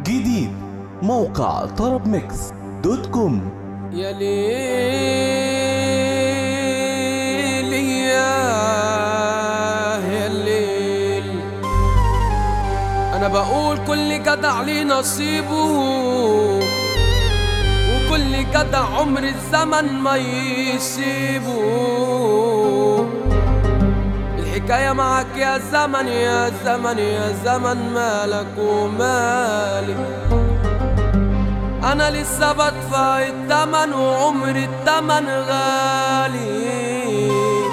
جديد موقع طرب ميكس دوت كوم. يا ليل يا الليل، أنا بقول كل جدع ليه نصيبه، وكل جدع عمر الزمن ما يسيبه. الحكاية معك يا زمن يا زمن يا زمن، مالك ومالي، أنا لسه بدفع التمن وعمر التمن غالي.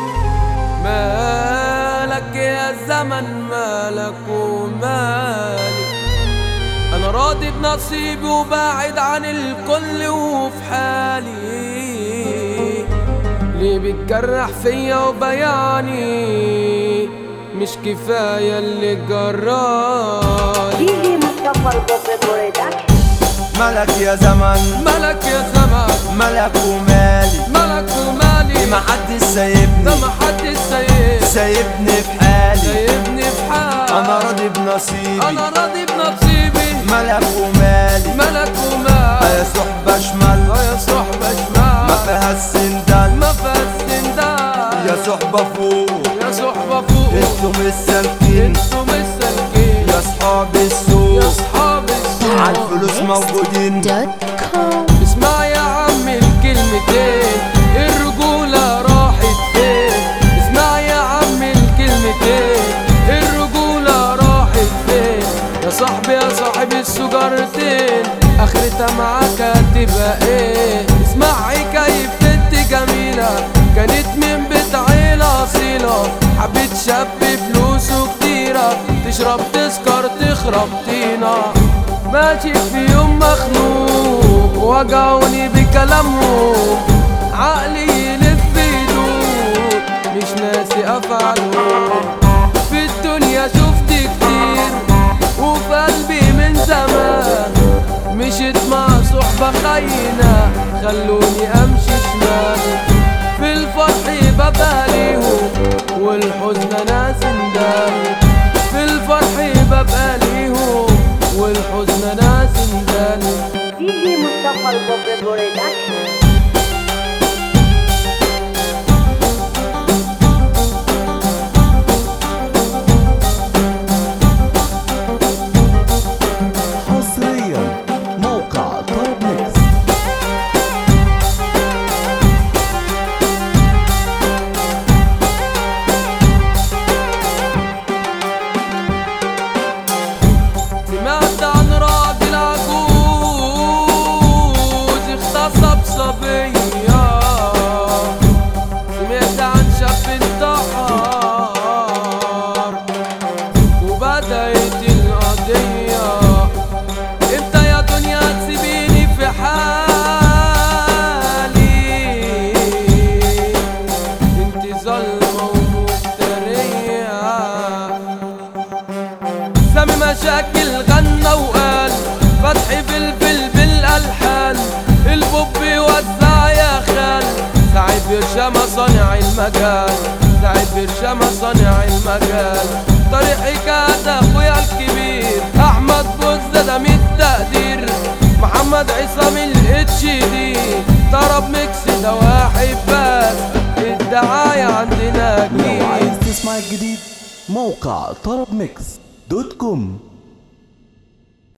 مالك يا زمن مالك ومالي، أنا راضي بنصيبي وباعد عن الكل وفي حالي. ليه بتجرح فيا وبياني مش كفاية اللي جرالي. دي مصطفى البوب برودكشن. ملك يا زمن ملك يا زمن ملك ومالي، ملك ومالي، ما حدش سايبني، ده ما حدش سايبني في حالي، سايبني في حالي. انا راضي بنصيبي، أنا راضي بنصيبي. ملك ومالي، ملك ومالي، يا صحبة شمال، يا صحبة شمال، ما فيها السندال، ما فيها السندال، يا صحبة فوق، يا صحبة فوق، انتم مش سالكين، انتم مش سالكين، يا صحاب السوق، يا صحاب السوق، عالفلوس موجودين. اسمع يا عم الكلمتين، الرجولة راحت فين؟ اسمع يا عم الكلمتين، الرجولة راحت فين؟ يا صاحبي يا صاحب السجارتين، اخرتها معاك هتبقى ايه؟ اسمع حكاية بنت جميلة كانت من بيت عيلة أصيلة، حبيت شاب فلوسه كتيرة، تشرب تسكر تخرب طينة. ماشي في يوم مخنوق وجعوني بكلامه، عقلي يلف يدور مش ناسي أفعله. في الدنيا شفت كتير وفي قلبي من زمان، مشيت مع صحبة خاينة خلوني أمشي شمال. في الفرح ببقى ليهم والحزن ناس ندم، في الفرح ببقى ليهم والحزن ناس ندم. دي مصطفى البوب برودكشن. حصريا موقع طرب ميكس. سمعت عن راجل عجوز اغتصب صبية، سمعت عن شاب انتحر وبدأت القضية. امتى يا دنيا تسيبيني في حالي؟ انت ظالمة ومفترية. سامي مشاكل غنى وقال، فتحي فلفل بالألحان، البوب وزع يا خال، سعيد برشامة صانع المجال، سعيد برشامة صانع المجال. طريق حكاية اخويا الكبير احمد بوزة ده من التقدير، محمد عصام الاتش دي، طرب ميكس ده واحد بس، الدعاية عندنا لو كتير. عايز تسمع الجديد موقع طرب ميكس دوت كوم.